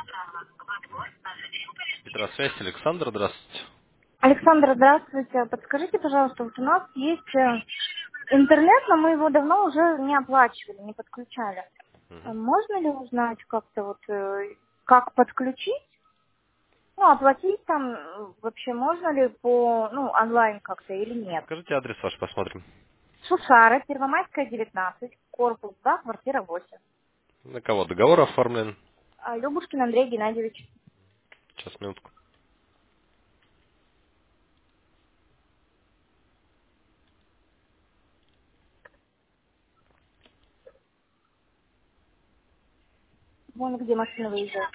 Петросвязь, Александр, здравствуйте. Александра, здравствуйте. Подскажите, пожалуйста, вот у нас есть интернет, но мы его давно уже не оплачивали, не подключали. Мгм. Можно ли узнать как-то как подключить? Ну, оплатить там вообще можно ли онлайн как-то или нет? Скажите адрес ваш, посмотрим. Шушара, Первомайская, 19, корпус 2, квартира 8. На кого договор оформлен? Любушкин Андрей Геннадьевич. Сейчас, минутку. Вон где машина выезжает.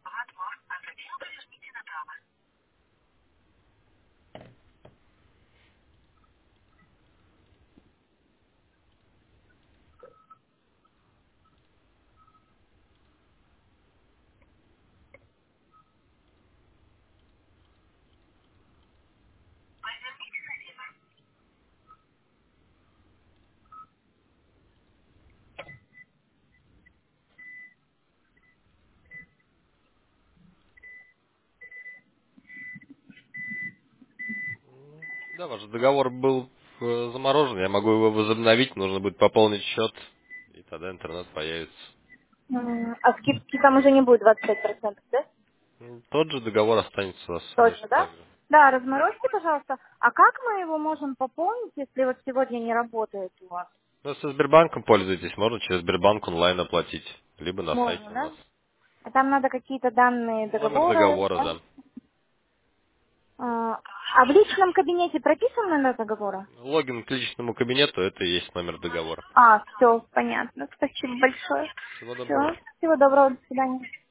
Да, ваш договор был заморожен. Я могу его возобновить. Нужно будет пополнить счет. И тогда интернет появится. А скидки там уже не будет 25%, да? Тот же договор останется у вас Точно, точно да? так же. Да, Да. разморозьте, пожалуйста. А как мы его можем пополнить, если вот сегодня не работает у вас? Ну, если Сбербанком пользуетесь, можно через Сбербанк онлайн оплатить. Либо на сайте Можно, у нас. да? А там надо какие-то данные Номер договора, договора, да? да. А в личном кабинете прописан номер договора? Логин к личному кабинету — это и есть номер договора. Все, понятно. Спасибо большое. Всего Все, доброго. всего доброго, до свидания.